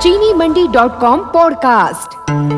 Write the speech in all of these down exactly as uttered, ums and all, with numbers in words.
चीनी Mandi dot com podcast.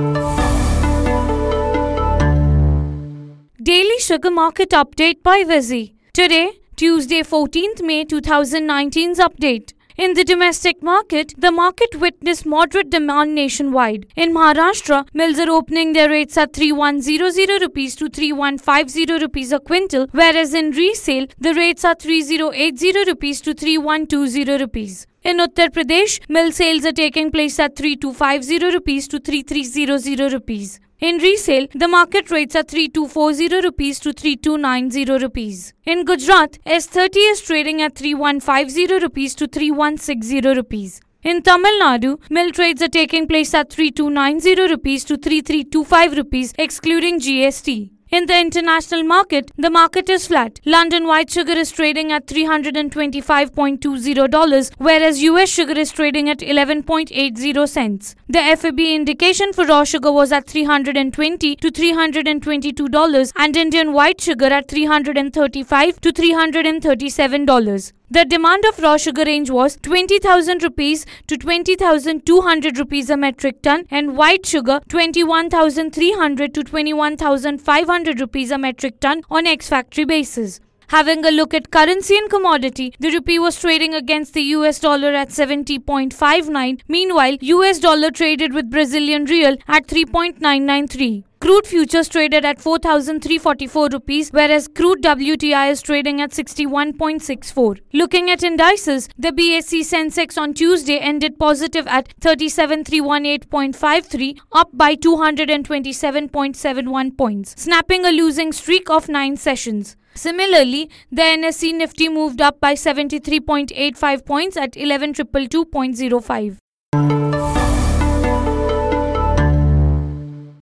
Daily Sugar Market Update by Vizzy. Today, Tuesday fourteenth May twenty nineteen's update. In the domestic market, the market witnessed moderate demand nationwide. In Maharashtra, mills are opening their rates at thirty-one hundred rupees to thirty-one fifty rupees a quintal, whereas in resale, the rates are thirty eighty rupees to thirty-one twenty rupees. In Uttar Pradesh, mill sales are taking place at thirty-two fifty rupees to thirty-three hundred rupees. In resale, the market rates are thirty-two forty rupees to thirty-two ninety rupees. In Gujarat, S thirty is trading at thirty-one fifty rupees to thirty-one sixty rupees. In Tamil Nadu, mill trades are taking place at thirty-two ninety rupees to thirty-three twenty-five rupees excluding G S T. In the international market, the market is flat. London white sugar is trading at three hundred twenty-five point two zero dollars, whereas U S sugar is trading at eleven point eight zero cents. The F A B indication for raw sugar was at three hundred twenty to three hundred twenty-two dollars and Indian white sugar at three hundred thirty-five to three hundred thirty-seven dollars. The demand of raw sugar range was twenty thousand rupees to twenty thousand two hundred rupees a metric ton and white sugar twenty-one thousand three hundred to twenty-one thousand five hundred rupees a metric ton on ex-factory basis. Having a look at currency and commodity, the rupee was trading against the U S dollar at seventy point five nine. Meanwhile, U S dollar traded with Brazilian real at three point nine nine three. Crude futures traded at four thousand three hundred forty-four rupees, whereas crude W T I is trading at sixty-one point six four. Looking at indices, the B S E Sensex on Tuesday ended positive at thirty-seven thousand three hundred eighteen point five three, up by two hundred twenty-seven point seven one points, snapping a losing streak of nine sessions. Similarly, the N S E Nifty moved up by seventy-three point eight five points at eleven thousand two hundred twenty point zero five.